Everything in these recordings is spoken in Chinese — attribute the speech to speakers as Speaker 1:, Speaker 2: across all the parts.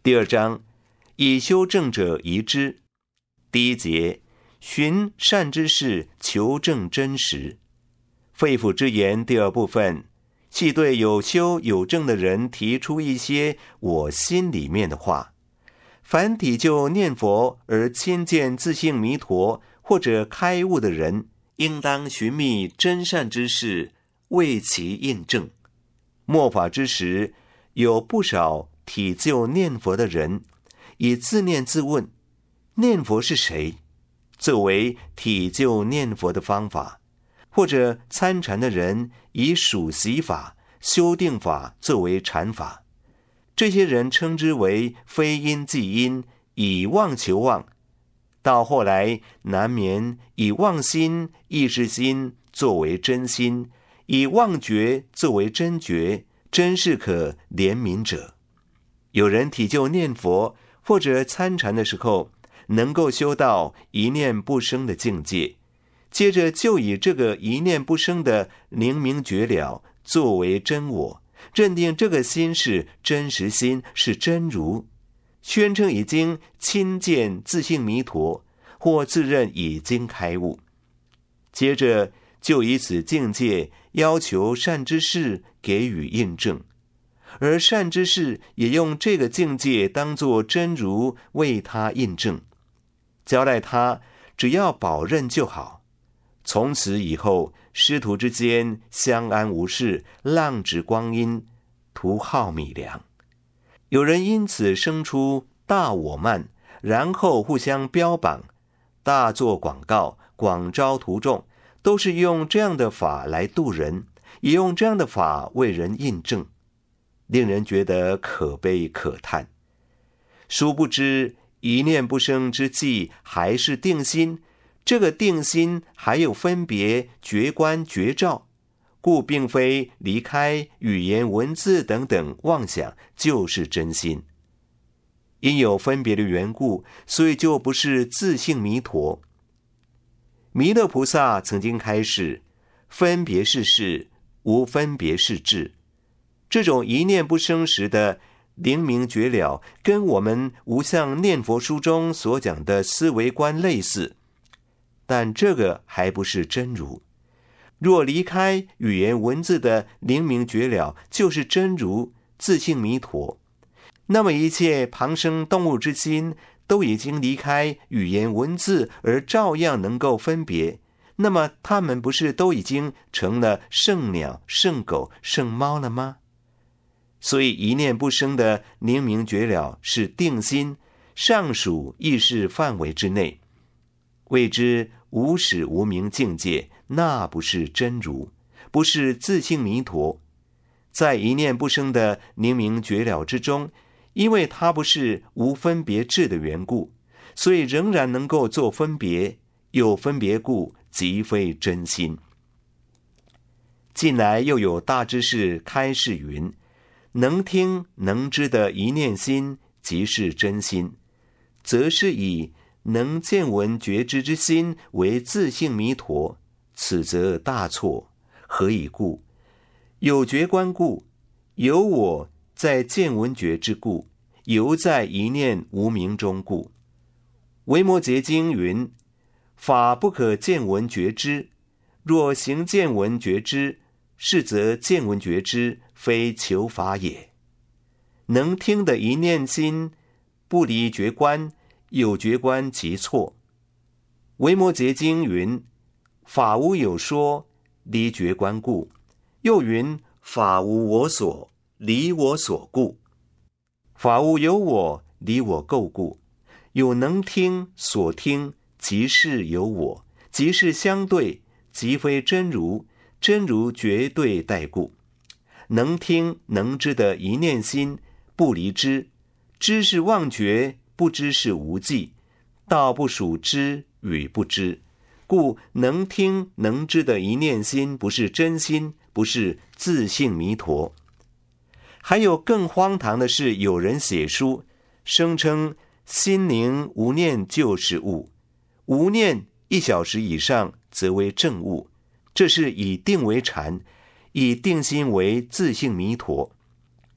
Speaker 1: 第二章，以修正者宜之。第一节，寻善之事，求证真实。肺腑之言第二部分，系对有修有证的人提出一些我心里面的话。凡体就念佛而亲见自性弥陀或者开悟的人，应当寻觅真善之事，为其印证。末法之时，有不少体就念佛的人，以自念自问，念佛是谁？作为体就念佛的方法，或者参禅的人以数息法、修定法作为禅法。这些人称之为非因即因，以妄求妄。到后来难免以妄心、意识心作为真心，以妄觉作为真觉，真是可怜悯者。有人体就念佛或者参禅的时候，能够修到一念不生的境界，接着就以这个一念不生的灵明觉了作为真我，认定这个心是真实心，是真如，宣称已经亲见自性弥陀，或自认已经开悟。接着就以此境界要求善知识给予印证，而善知识也用这个境界当作真如为他印证，交代他只要保认就好。从此以后，师徒之间相安无事，浪掷光阴，徒耗米粮。有人因此生出大我慢，然后互相标榜，大做广告，广招徒众，都是用这样的法来度人，也用这样的法为人印证，令人觉得可悲可叹。殊不知一念不生之际还是定心，这个定心还有分别、觉观、觉照，故并非离开语言文字等等妄想就是真心。因有分别的缘故，所以就不是自性弥陀。弥勒菩萨曾经开示，分别是事，无分别是智。这种一念不生时的灵明觉了，跟我们无相念佛书中所讲的思维观类似，但这个还不是真如。若离开语言文字的灵明觉了，就是真如自性弥陀。那么一切旁生动物之心都已经离开语言文字，而照样能够分别，那么他们不是都已经成了圣鸟、圣狗、圣猫了吗？所以一念不生的灵明觉了是定心，尚属意识范围之内，谓之无始无明境界，那不是真如，不是自性弥陀。在一念不生的灵明觉了之中，因为它不是无分别智的缘故，所以仍然能够做分别，有分别故，即非真心。近来又有大知识开示云，能听能知的一念心即是真心，则是以能见闻觉知之心为自性弥陀，此则大错。何以故？有觉观故，有我在见闻觉之故，犹在一念无明中故。维摩诘经云，法不可见闻觉知，若行见闻觉知，是则见闻觉知非求法也。能听的一念心不离觉观，有觉观即错。维摩诘经云，法无有说，离觉观故。又云，法无我所，离我所故。法无有我，离我垢故。有能听所听，即是有我，即是相对，即非真如，真如绝对待故。能听能知的一念心不离知，知是妄觉，不知是无记，道不属知与不知，故能听能知的一念心不是真心，不是自性弥陀。还有更荒唐的是，有人写书声称心宁无念就是悟，无念1小时以上则为正悟，这是以定为禅，以定心为自性弥陀。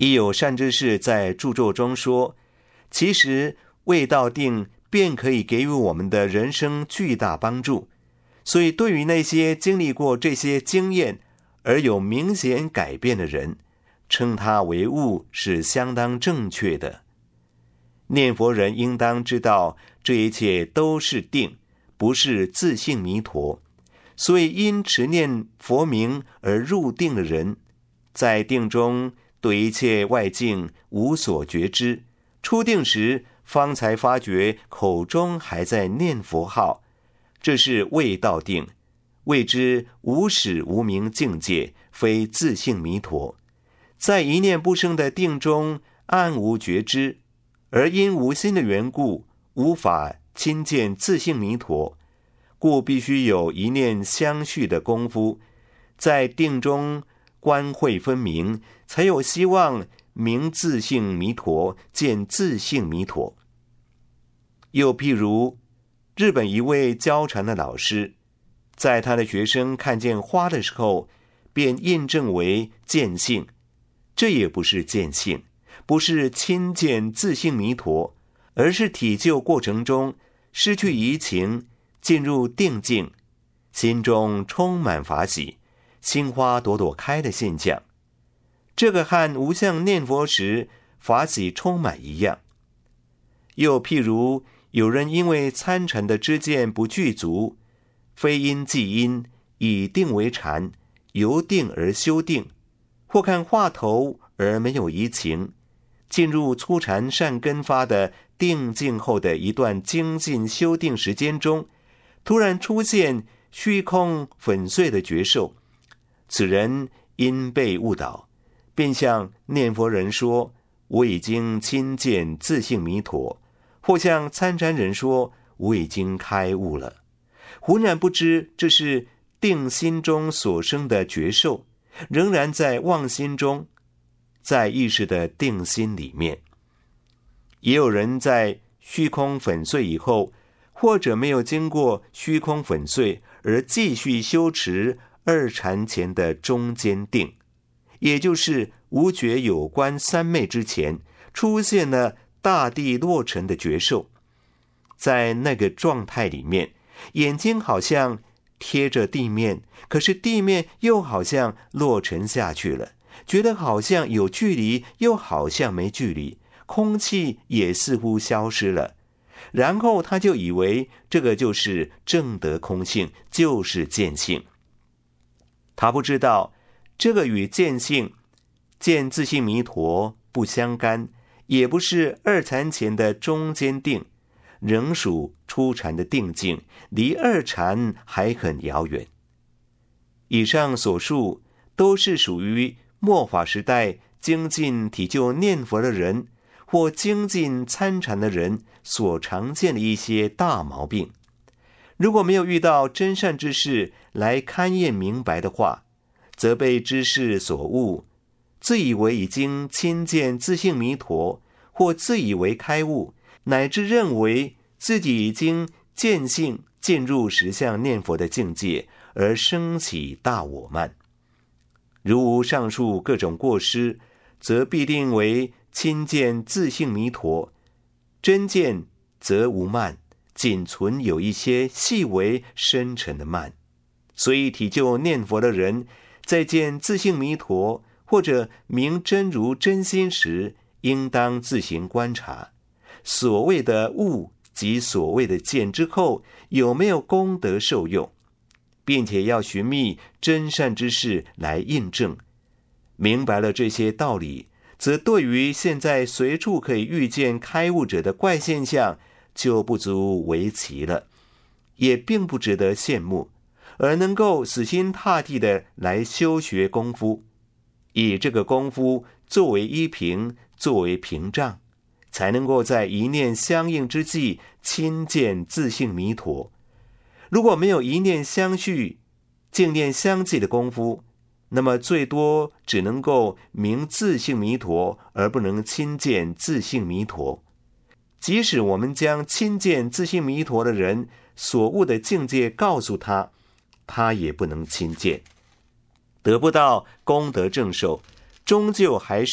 Speaker 1: 亦有善知识在著作中说，其实未到定便可以给予我们的人生巨大帮助，所以对于那些经历过这些经验而有明显改变的人，称它为悟是相当正确的。念佛人应当知道，这一切都是定，不是自性弥陀。所以因持念佛名而入定的人，在定中对一切外境无所觉知，出定时方才发觉口中还在念佛号，这是未到定，谓之无始无明境界，非自性弥陀。在一念不生的定中暗无觉知，而因无心的缘故，无法亲见自性弥陀，故必须有一念相续的功夫，在定中观慧分明，才有希望明自性弥陀，见自性弥陀。又譬如日本一位教禅的老师，在他的学生看见花的时候，便印证为见性，这也不是见性，不是亲见自性弥陀，而是体究过程中失去疑情，进入定境，心中充满法喜，心花朵朵开的现象。这个和无相念佛时法喜充满一样。又譬如有人因为参禅的知见不具足，非因即因，以定为禅，由定而修定，或看话头而没有疑情，进入初禅善根发的定境后的一段精进修定时间中，突然出现虚空粉碎的觉受，此人因被误导，便向念佛人说，我已经亲见自性弥陀，或向参禅人说，我已经开悟了。浑然不知这是定心中所生的觉受，仍然在妄心中，在意识的定心里面。也有人在虚空粉碎以后，或者没有经过虚空粉碎，而继续修持二禅前的中间定，也就是无觉有关三昧之前，出现了大地落尘的觉受。在那个状态里面，眼睛好像贴着地面，可是地面又好像落沉下去了，觉得好像有距离，又好像没距离，空气也似乎消失了。然后他就以为这个就是证得空性，就是见性。他不知道这个与见性、见自性弥陀不相干，也不是二禅前的中间定，仍属初禅的定境，离二禅还很遥远。以上所述都是属于末法时代精进体就念佛的人，或精进参禅的人所常见的一些大毛病。如果没有遇到真善之事来勘验明白的话，则被知识所误，自以为已经亲见自性弥陀，或自以为开悟，乃至认为自己已经见性进入实相念佛的境界，而生起大我慢。如无上述各种过失，则必定为亲见自性弥陀，真见则无慢，仅存有一些细微深沉的慢。所以体就念佛的人，在见自性弥陀或者明真如真心时，应当自行观察，所谓的悟及所谓的见之后，有没有功德受用，并且要寻觅真善之事来印证。明白了这些道理，则对于现在随处可以遇见开悟者的怪现象，就不足为奇了，也并不值得羡慕，而能够死心塌地的来修学功夫，以这个功夫作为依凭，作为屏障，才能够在一念相应之际亲见自性弥陀。如果没有一念相续、净念相继的功夫，那么最多只能够明自性弥陀，而不能亲见自性弥陀。即使我们将亲见自性弥陀的人所悟的境界告诉他，他也不能亲见，得不到功德正受，终究还是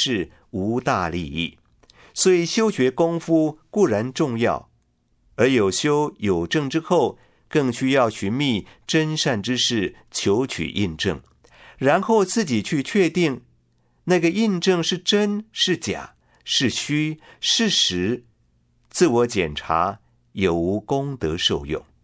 Speaker 1: 无大利益。所以修学功夫固然重要，而有修有证之后，更需要寻觅真善之事，求取印证，然后自己去确定那个印证是真是假，是虚是实，自我检查有无功德受用。